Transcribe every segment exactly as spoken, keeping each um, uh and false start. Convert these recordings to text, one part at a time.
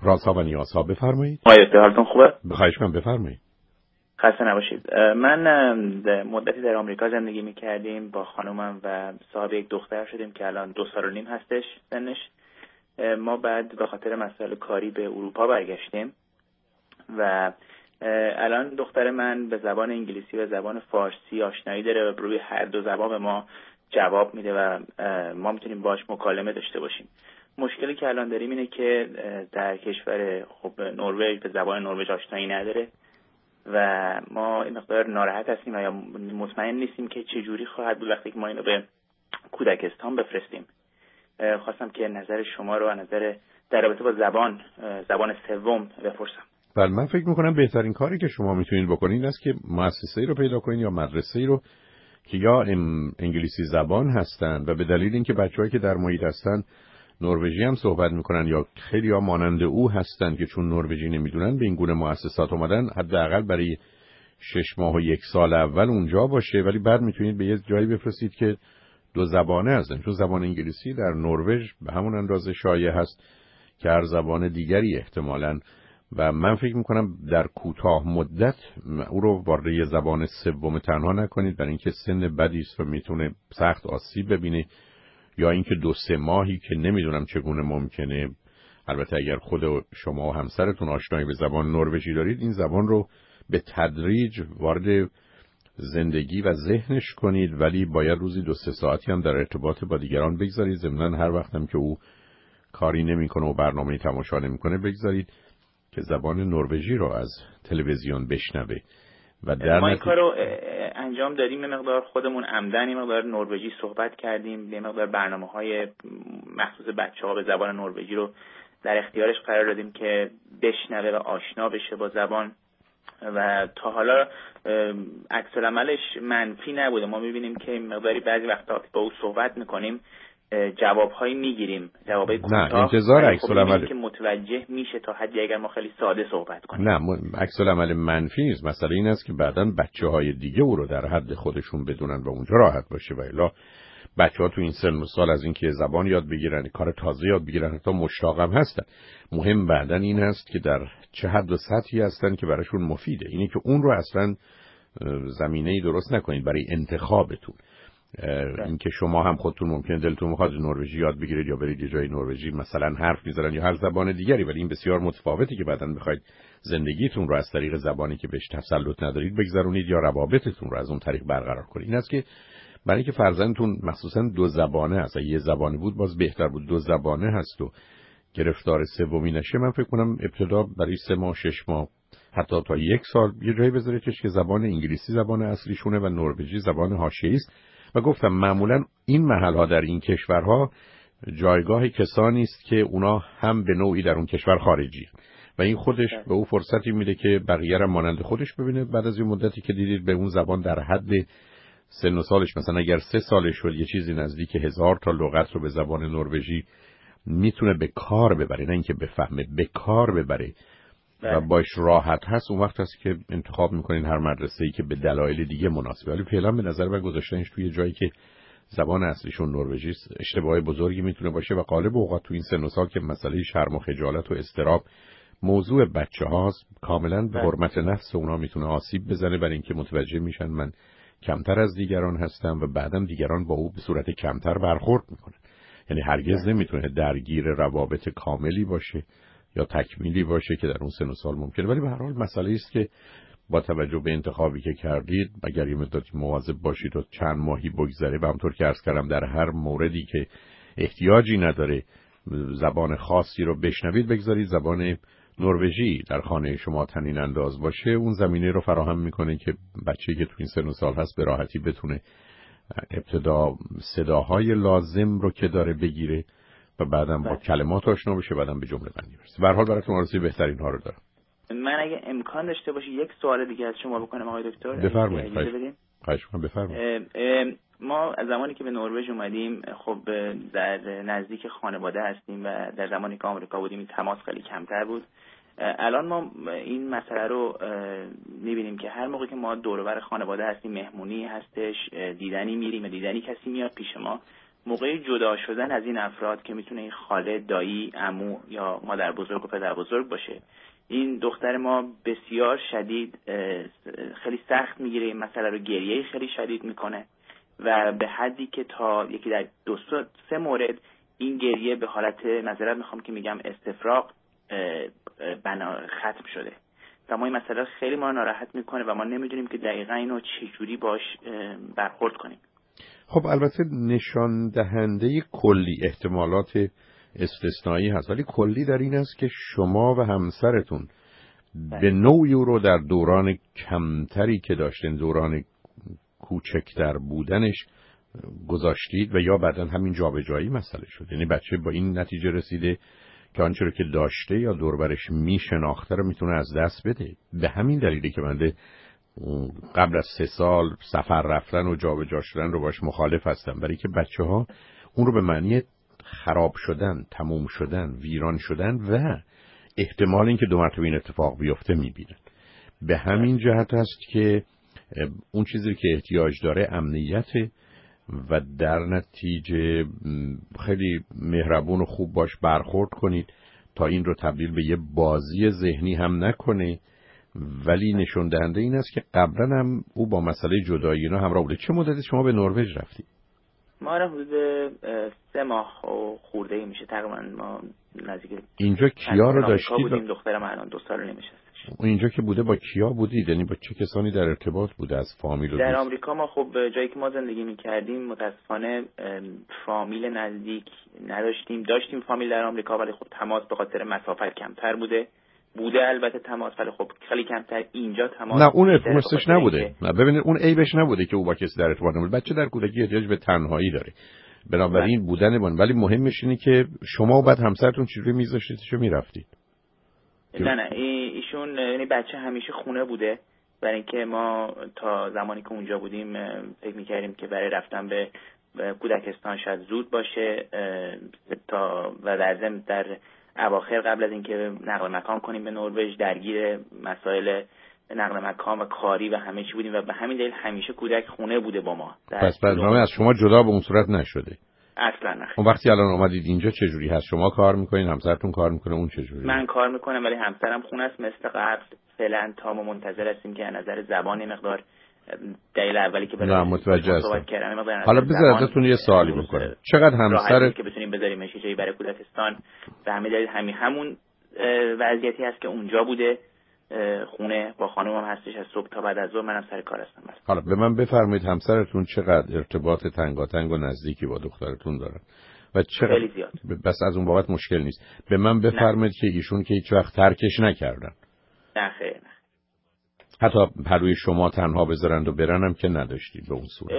رازها و نیازها. بفرمایید. آقای دکتر حالتون خوبه؟ بخواهش کنم بفرمایید. خسته نباشید. من مدتی در آمریکا زندگی می‌کردیم با خانومم و صاحب یک دختر شدیم که الان دو سال و نیم هستش سنش. ما بعد به خاطر مسائل کاری به اروپا برگشتیم و الان دختر من به زبان انگلیسی و زبان فارسی آشنایی داره و روی هر دو زبان به ما جواب میده و ما میتونیم باش مکالمه داشته باشیم. مشکلی که الان داریم اینه که در کشور خب نروژ به زبان نروژ آشنایی نداره و ما این مقدار ناراحت هستیم و یا مطمئن نیستیم که چه جوری خواهد بود وقتی که ما اینو به کودکستان بفرستیم. خواستم که نظر شما رو از نظر در رابطه با زبان زبان سوم بپرسم. بله، من فکر میکنم بهترین کاری که شما میتونید بکنید این است که مؤسسه‌ای رو پیدا کنید یا مدرسه‌ای رو که یا انگلیسی زبان هستن و به دلیل اینکه بچه‌هایی که در محیط هستن نروژی هم صحبت میکنن یا خیلی ها مانند او هستن که چون نروژی نمیدونن به این گونه مؤسسات اومدن، حداقل برای شش ماه و یک سال اول اونجا باشه، ولی بعد میتونید به یه جایی بفرستید که دو زبانه هستن، چون زبان انگلیسی در نروژ به همون اندازه شایع هست که هر زبان دیگری احتمالاً، و من فکر میکنم در کوتاه مدت او رو وارد یه زبان سوم تنها نکنید، برای اینکه سن بدی است و میتونه سخت آسیب ببینه، یا اینکه دو سه ماهی که نمیدونم چگونه ممکنه، البته اگر خود شما و همسرتون آشنایی به زبان نروژی دارید، این زبان رو به تدریج وارد زندگی و ذهنش کنید، ولی باید روزی دو سه ساعتی هم در ارتباط با دیگران بگذارید. ضمناً هر وقت هم که او کاری نمیکنه و برنامه‌ای تماشا نمیکنه بگذارید که زبان نروژی رو از تلویزیون بشنوه. و در ما این کارو انجام دادیم، یه مقدار خودمون عمدن یه مقدار نروژی صحبت کردیم، یه مقدار برنامه‌های مخصوص بچه‌ها به زبان نروژی رو در اختیارش قرار دادیم که بشنوه و آشنا بشه با زبان و تا حالا عکس العملش منفی نبوده. ما می‌بینیم که مقداری بعضی وقتا با او صحبت می‌کنیم جواب‌هایی می‌گیریم، جوابای کوتاه، نه انتظار عکس العمل که متوجه میشه تا حدی اگر ما خیلی ساده صحبت کنیم. نه عکس العمل منفی نیست، مسئله این است که بعداً بچه‌های دیگه او رو در حد خودشون بدونن و اونجا راحت باشه. و الا بچه‌ها تو این سن و سال از اینکه زبان یاد بگیرن، کار تازه یاد بگیرن، تا مشتاقم هستن. مهم بعداً این است که در چه حد و سطحی هستن که براشون مفیده. اینی که اون رو اصلاً زمینه‌ای درست نکنید برای انتخابتون. اینکه شما هم خودتون ممکنه دلتون میخواد نروژی یاد بگیرید یا برید یه جای نروژی مثلا حرف میزنن یا هر زبان دیگری، ولی این بسیار متفاوته که بعداً بخواید زندگیتون رو از طریق زبانی که بهش تسلط ندارید بگذرونید یا روابطتون رو از اون طریق برقرار کنید. این است که برای اینکه فرزندتون مخصوصا دو زبانه هست، یه زبانه بود باز بهتر بود، دو زبانه هست و گرفتار سومی نشه، من فکر کنم ابتدا برای سه ماه شش ماه حتی تا یک سال یه جایی بذاریدش که زبان انگلیسی زبان اصلیشونه و نروژی زبان حاشیه‌ای است. و گفتم معمولا این محل‌ها در این کشورها جایگاه کسانی است که اونا هم به نوعی در اون کشور خارجی و این خودش به او فرصتی میده که بقیه را مانند خودش ببینه. بعد از این مدتی که دیدید به اون زبان در حد سن و سالش، مثلا اگر سه سالش شد، یه چیزی نزدیک هزار تا لغت رو به زبان نروژی میتونه به کار ببره، نه اینکه بفهمه، به کار ببره و باش راحت هست، اون وقت هست که انتخاب میکنین هر مدرسه‌ای که به دلایل دیگه مناسبه. ولی فعلا به نظر من گذاشتنش توی جایی که زبان اصلیشون نروژی است اشتباه بزرگی میتونه باشه و غالب اوقات تو این سن و سال که مسئله شرم و خجالت و اضطراب موضوع بچه‌هاست، کاملا به حرمت نفس اونا میتونه آسیب بزنه، برای اینکه متوجه میشن من کمتر از دیگران هستم و بعدم دیگران با او به صورت کمتر برخورد میکنن. یعنی هرگز نمیتونه درگیر روابط کاملی باشه یا تکمیلی باشه که در اون سن و سال ممکنه. ولی به هر حال مسئله است که با توجه به انتخابی که کردید اگر یه مدتی مواظب باشید و چند ماهی بگذره و همطور که عرض کردم در هر موردی که احتیاجی نداره زبان خاصی رو بشنوید بگذارید زبان نروژی در خانه شما طنین انداز باشه. اون زمینه رو فراهم میکنه که بچه‌ای که تو این سن و سال هست به راحتی بتونه ابتدا صداهای لازم رو که داره بگیره و بعدم با کلمات آشنا بشه، بعدم به جمله بندی برسه. به هر حال براتون آرزوی بهترین ها رو دارم. من اگه امکان داشته باشه یک سوال دیگه از شما بکنم آقای دکتر. بفرمایید. خواهش می‌کنم بفرمایید. ما از زمانی که به نروژ اومدیم خب در نزدیک خانواده هستیم و در زمانی که آمریکا بودیم این تماس خیلی کمتر بود. الان ما این مسئله رو می‌بینیم که هر موقع که ما دور و بر خانواده هستیم، مهمونی هستش، دیدنی میریم و دیدنی کسی میاد پیش ما، موقع جدا شدن از این افراد که میتونه این خاله، دایی، عمو یا مادر بزرگ و پدر بزرگ باشه، این دختر ما بسیار شدید خیلی سخت میگیره این مسئله رو، گریه خیلی شدید میکنه و به حدی که تا یکی در دو سه مورد این گریه به حالت معذرت میخوام که میگم استفراغ بنا ختم شده و ما این مسئله خیلی ما ناراحت میکنه و ما نمیدونیم که دقیقا اینو چجوری باش برخورد کنیم. خب البته نشان دهنده کلی احتمالات استثنایی هست، ولی کلی در این است که شما و همسرتون به نوعی رو در دوران کمتری که داشتین، دوران کوچکتر بودنش گذاشتید و یا بعداً همین جابجایی مسئله شد. یعنی بچه با این نتیجه رسیده که آنچه رو که داشته یا دوربرش میشناخته رو میتونه از دست بده. به همین دلیلی که من قبل از سه سال سفر رفتن و جابجا شدن رو باش مخالف هستم، برای که بچه ها اون رو به معنی خراب شدن، تموم شدن، ویران شدن و احتمال این که دو مرتبه این اتفاق بیفته میبینن. به همین جهت است که اون چیزی که احتیاج داره امنیت و در نتیجه خیلی مهربون و خوب باش برخورد کنید تا این رو تبدیل به یه بازی ذهنی هم نکنه. ولی نشون دهنده این است که قبلا هم او با مسئله جدایی اینا همراه بوده. چه مدتی شما به نروژ رفتید؟ ما را حدود سه ماه و خورده ای میشه تقریبا. ما نزدیک اینجا کیا رو داشتید؟ بودیم. دخترم الان دو سال نمیشستش. اینجا که بوده با کیا بودید؟ یعنی با چه کسانی در ارتباط بوده از فامیل و در دوست؟ آمریکا ما خب جایی که ما زندگی میکردیم متاسفانه فامیل نزدیک نداشتیم. داشتیم فامیل در آمریکا ولی خب تماس به خاطر مسافت کمتر بوده. بوده البته تماس ولی خب خیلی کمتر. اینجا تماس نه اون ارتباطش نبوده. نه ببینید اون عیبش نبوده که او با کسی در ارتباط نبوده. بچه در کودکی احتیاج به تنهایی داره. بنابراین نه. بودن بون ولی مهمش اینه که شما و بعد همسرتون چجوری میذاشتید چه میرفتید؟ نه نه ایشون یعنی بچه همیشه خونه بوده، برای اینکه ما تا زمانی که اونجا بودیم فکر می‌کردیم که برای رفتن به کودکستان شاید زود باشه تا و در ضمن در اواخر قبل از اینکه نقل مکان کنیم به نروژ درگیر مسائل نقل مکان و کاری و همه چی بودیم و به همین دلیل همیشه کودک خونه بوده با ما. پس برنامه از شما جدا به اون صورت نشده؟ اصلا نه. اون وقتی الان اومدید اینجا چه جوری هست؟ شما کار میکنین، همسرتون کار میکنه، اون چه جوری؟ من کار میکنم ولی همسرم خونه است مثل قبل. فعلا تا ما منتظر هستیم که از نظر زبان مقدار دلیل اولی که برای متوجه صحبت کردم. حالا بذار ازتون یه سوالی بکنم. چقدر همسر که بتونیم بذاریمش جایی برای کودکستان به همین دلیل همین همون وضعیتی هست که اونجا بوده، خونه با خانومم هستش از صبح تا بعد از ظهر، منم سر کار هستم. حالا به من بفرمایید همسرتون چقدر ارتباط تنگاتنگ و نزدیکی با دخترتون دارن و چقدر؟ خیلی زیاد. بس از اون بابت مشکل نیست. به من بفرمایید که ایشون که هیچ وقت ترکش نکردن. نه خیر نه. حتی پروی شما تنها بذارند و برنم که نداشتید به اون صورت.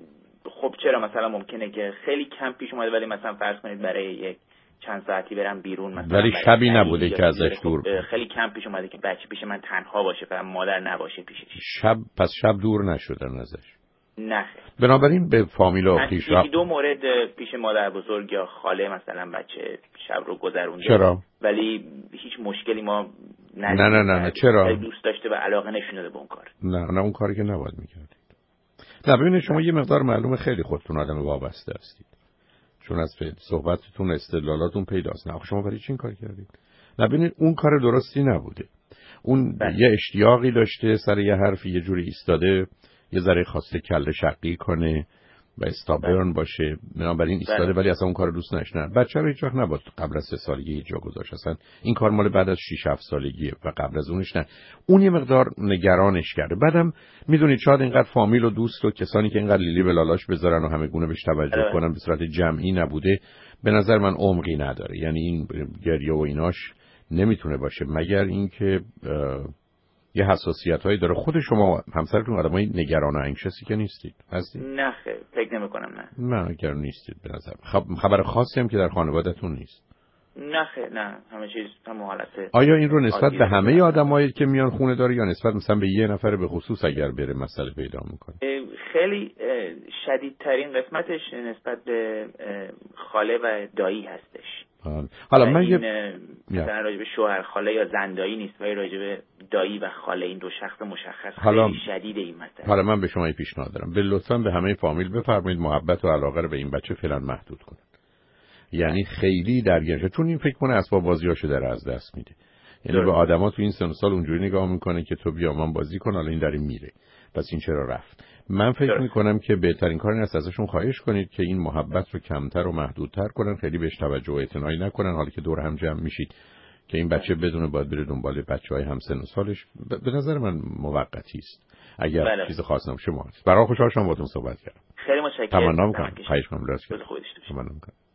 خب چرا مثلا ممکنه که خیلی کم پیش اومده ولی مثلا فرض کنید برای یک چند ساعتی برم بیرون مثلا، ولی شبی نبوده که ازش دور. خیلی کم پیش اومده که بچه پیش من تنها باشه، فقط مادر نباشه پیشش. شب پس شب دور نشدن ازش؟ نه. بنابراین به فامیل و خویشا یکی دو مورد پیش مادر بزرگ یا خاله مثلا بچه شب رو گذرونده. چرا؟ ولی هیچ مشکلی ما نه نه نه نه چرا؟ دوست داشته و علاقه نشون داده به اون کار. نه نه اون کاری که نباید میکردید. نه ببینید شما یه مقدار معلومه خیلی خودتون آدم وابسته هستید. چون از صحبتتون استدلالاتون پیداست. نه شما برای چی این کار کردید؟ نه ببینید اون کار درستی نبوده. اون بله. یه اشتیاقی داشته سر یه حرفی یه جوری ایستاده، یه ذره خواسته کله شقی کنه و استابرن باشه، بنابراین ایستاده ولی اصلا اون کار دوست نشه. نه بچه رو هیچ وقت نباید قبل از سه سالگی یه جا گذاشت. اصلا این کار مال بعد از شش هفت سالگیه و قبل از اونش نه. اون یه مقدار نگرانش کرده. بعدم میدونید شاید اینقدر فامیل و دوست و کسانی که اینقدر لیلی به لالاش بذارن و همه گونه بهش توجه کنن به صورت جمعی نبوده. به نظر من عمقی نداره. یعنی این گریه و ایناش نمیتونه باشه مگر اینکه یه حساسیت‌هایی داره. خود شما همسرتون آدمای نگران و انگشسی که نیستید هستید؟ نه خیر فکر نمی‌کنم. نه نه اگر نیستید به نظر خب خبر خاصی هم که در خانواده‌تون نیست؟ نه خیر نه همه چیز هم حالته. آیا این رو نسبت به همه آدمایی که میان خونه داره یا نسبت مثلا به یه نفر به خصوص اگر بره مسئله پیدا میکنه؟ خیلی شدیدترین قسمتش نسبت به خاله و دایی هستش. حالا من یه مثلا راجع به شوهر خاله یا زندایی نیست ولی راجع به دایی و خاله این دو شخص مشخص حالا خیلی شدید این مسئله. حالا من به شما این پیشنهاد دارم، به لطفاً به همه فامیل بفرمایید محبت و علاقه رو به این بچه فعلا محدود کنن. یعنی خیلی درگیرش، چون این فکر کنه اسباب بازیاشو داره از دست میده. یعنی به آدما تو این سن سال اونجوری نگاه میکنه که تو بیا من بازی کن، حالا این داره میره، پس این چرا رفت. من فکر درست. میکنم که بهترین کار این است ازشون خواهش کنید که این محبت رو کمتر و محدودتر کنن، خیلی بهش توجه و اعتنایی نکنن، حالا که دور هم جمع میشید که این بچه بدونه باید بره دنبال بچهای هم سن و سالش. به نظر من موقتی است اگر بله. چیز خاص نباشه. ما برای خوشحال شدم باهاتون صحبت کردم. خیلی متشکرم. تمنا میکنم. خواهش میکنم. لطفاً. خودش تمنا میکنم.